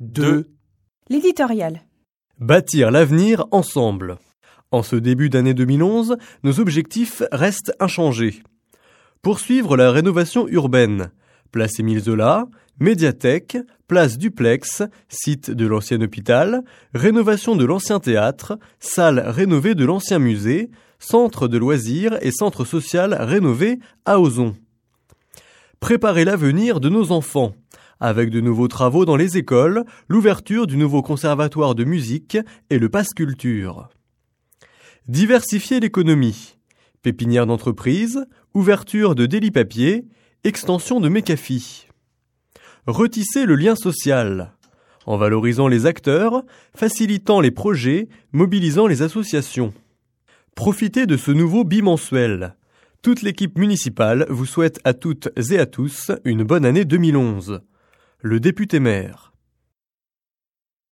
2. L'éditorial. Bâtir l'avenir ensemble. En ce début d'année 2011, nos objectifs restent inchangés. Poursuivre la rénovation urbaine. Place Émile Zola, médiathèque, place Duplex, site de l'ancien hôpital, rénovation de l'ancien théâtre, salle rénovée de l'ancien musée, centre de loisirs et centre social rénové à Ozon. Préparer l'avenir de nos enfants, avec de nouveaux travaux dans les écoles, l'ouverture du nouveau conservatoire de musique et le pass culture. Diversifier l'économie, pépinière d'entreprise, ouverture de Délit Papier, extension de Mécafi. Retisser le lien social, en valorisant les acteurs, facilitant les projets, mobilisant les associations. Profitez de ce nouveau bimensuel. Toute l'équipe municipale vous souhaite à toutes et à tous une bonne année 2011. Le député-maire.